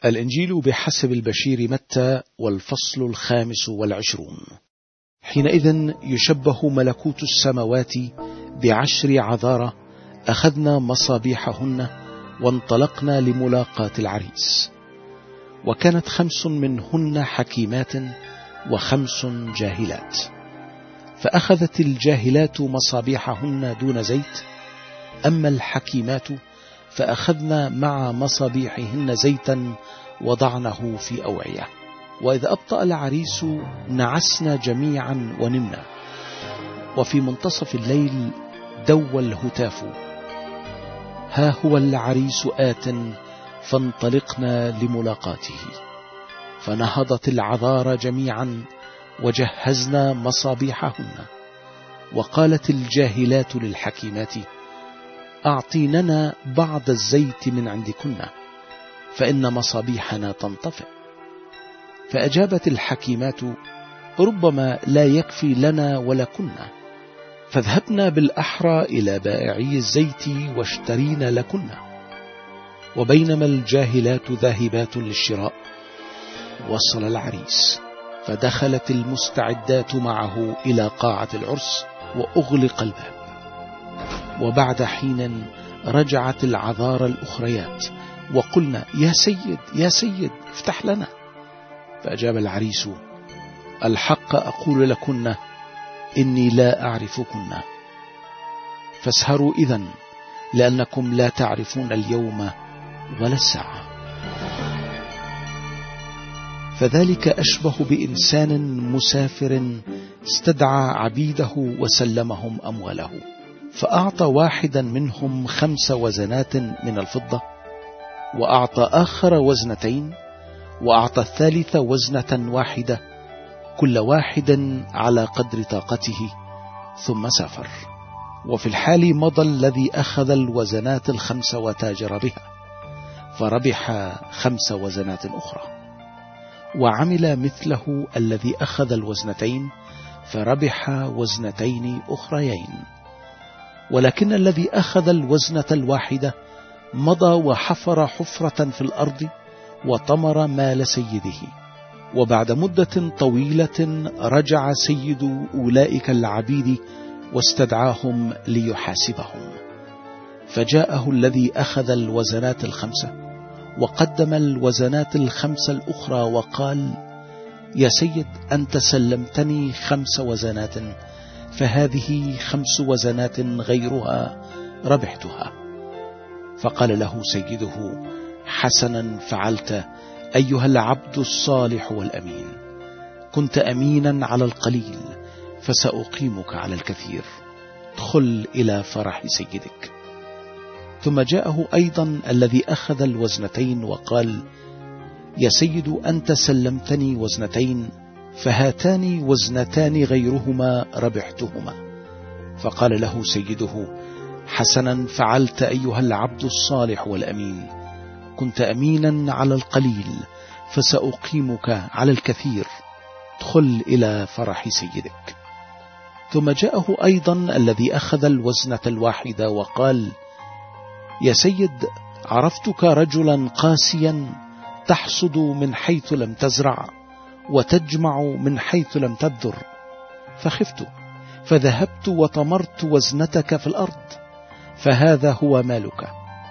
الإنجيل بحسب البشير متى والفصل 25. حينئذ يشبه ملكوت السماوات ب10 عذارى أخذنا مصابيحهن وانطلقنا لملاقاة العريس. وكانت 5 منهن حكيمات و5 جاهلات. فأخذت الجاهلات مصابيحهن دون زيت، أما الحكيمات فأخذنا مع مصابيحهن زيتا وضعنه في أوعية. وإذا أبطأ العريس نعسنا جميعا ونمنا. وفي منتصف الليل دوى الهتاف: ها هو العريس آت فانطلقنا لملاقاته. فنهضت العذارى جميعا وجهزنا مصابيحهن. وقالت الجاهلات للحكيمات: أعطيننا بعض الزيت من عندكن فإن مصابيحنا تنطفئ. فأجابت الحكيمات: ربما لا يكفي لنا ولكن، فاذهبنا بالأحرى إلى بائعي الزيت واشترينا لكن. وبينما الجاهلات ذاهبات للشراء وصل العريس، فدخلت المستعدات معه إلى قاعة العرس وأغلق الباب. وبعد حين رجعت العذارى الأخريات وقلنا: يا سيد يا سيد افتح لنا. فأجاب العريس: الحق أقول لكن إني لا أعرفكن، فاسهروا إذن، لأنكم لا تعرفون اليوم ولا الساعة. فذلك أشبه بإنسان مسافر استدعى عبيده وسلمهم أمواله، فأعطى واحدا منهم 5 وزنات من الفضة، وأعطى آخر 2 وأعطى الثالث 1 واحدة، كل واحد على قدر طاقته، ثم سافر. وفي الحال مضى الذي أخذ 5 وزنات وتاجر بها، فربح 5 وزنات أخرى. وعمل مثله الذي أخذ 2 فربح 2 أخريين. ولكن الذي أخذ 1 واحدة مضى وحفر حفرة في الأرض وطمر مال سيده. وبعد مدة طويلة رجع سيد أولئك العبيد واستدعاهم ليحاسبهم. فجاءه الذي أخذ 5 وقدم 5 الأخرى وقال: يا سيد، أنت سلمتني 5 وزنات، فهذه 5 وزنات غيرها ربحتها. فقال له سيده: حسنا فعلت أيها العبد الصالح والأمين، كنت أمينا على القليل فسأقيمك على الكثير، ادخل إلى فرح سيدك. ثم جاءه أيضا الذي أخذ 2 وقال: يا سيد، أنت سلمتني 2، فهاتان 2 غيرهما ربحتهما. فقال له سيده: حسنا فعلت أيها العبد الصالح والأمين، كنت أمينا على القليل فسأقيمك على الكثير، ادخل إلى فرح سيدك. ثم جاءه أيضا الذي أخذ 1 وقال: يا سيد، عرفتك رجلا قاسيا تحصد من حيث لم تزرع وتجمع من حيث لم تبذر، فخفت فذهبت وطمرت وزنتك في الأرض، فهذا هو مالك.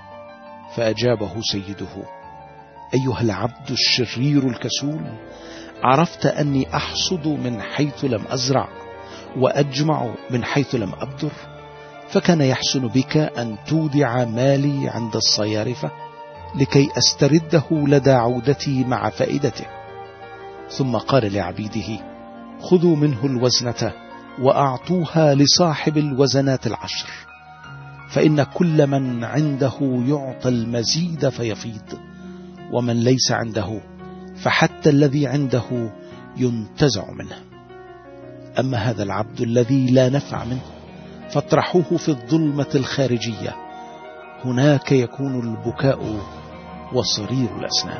فأجابه سيده: أيها العبد الشرير الكسول، عرفت أني أحصد من حيث لم أزرع وأجمع من حيث لم أبذر، فكان يحسن بك أن تودع مالي عند الصيارفة لكي أسترده لدى عودتي مع فائدته. ثم قال لعبيده: خذوا منه 1 وأعطوها لصاحب 10 فإن كل من عنده يعطى المزيد فيفيض، ومن ليس عنده فحتى الذي عنده ينتزع منه. أما هذا العبد الذي لا نفع منه فاطرحوه في الظلمة الخارجية، هناك يكون البكاء وصرير الأسنان.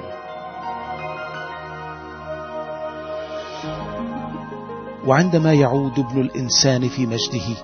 وعندما يعود ابن الإنسان في مجده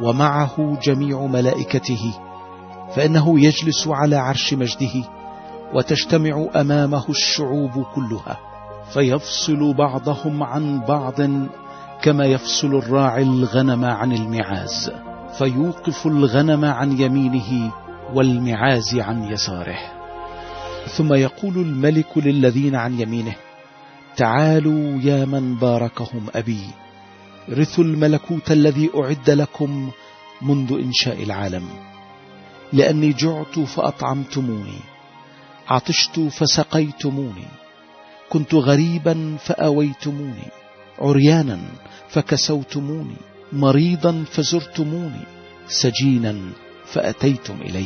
ومعه جميع ملائكته، فإنه يجلس على عرش مجده، وتجتمع أمامه الشعوب كلها، فيفصل بعضهم عن بعض كما يفصل الراعي الغنم عن المعاز، فيوقف الغنم عن يمينه والمعاز عن يساره. ثم يقول الملك للذين عن يمينه: تعالوا يا من باركهم أبي، رثوا الملكوت الذي أعد لكم منذ إنشاء العالم. لأني جعت فأطعمتموني، عطشت فسقيتموني، كنت غريبا فآويتموني، عريانا فكسوتموني، مريضا فزرتموني، سجينا فأتيتم إلي.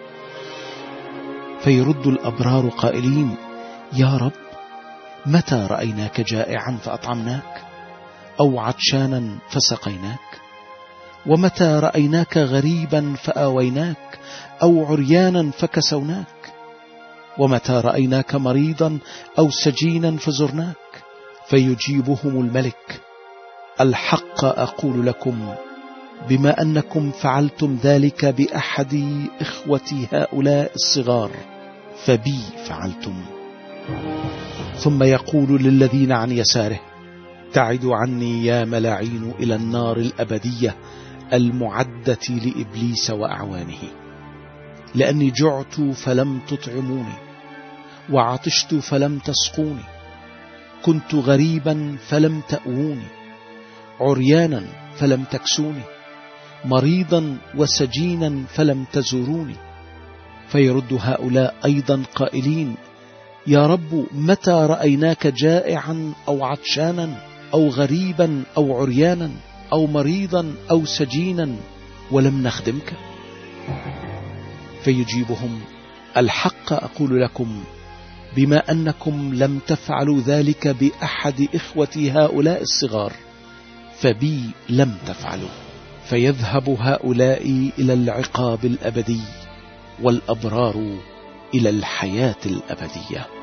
فيرد الأبرار قائلين: يا رب، متى رأيناك جائعا فأطعمناك، أو عطشانا فسقيناك؟ ومتى رأيناك غريبا فآويناك، أو عريانا فكسوناك؟ ومتى رأيناك مريضا أو سجينا فزرناك؟ فيجيبهم الملك: الحق أقول لكم، بما أنكم فعلتم ذلك بأحد إخوتي هؤلاء الصغار فبي فعلتم. ثم يقول للذين عن يساره: ابتعدوا عني يا ملاعين إلى النار الأبدية المعدة لإبليس وأعوانه. لأني جعت فلم تطعموني، وعطشت فلم تسقوني، كنت غريبا فلم تأووني، عريانا فلم تكسوني، مريضا وسجينا فلم تزوروني. فيرد هؤلاء أيضا قائلين: يا رب، متى رأيناك جائعا أو عطشانا أو غريبا أو عريانا أو مريضا أو سجينا ولم نخدمك؟ فيجيبهم: الحق أقول لكم، بما أنكم لم تفعلوا ذلك بأحد إخوتي هؤلاء الصغار فبي لم تفعلوا. فيذهب هؤلاء إلى العقاب الأبدي، والأبرار إلى الحياة الأبدية.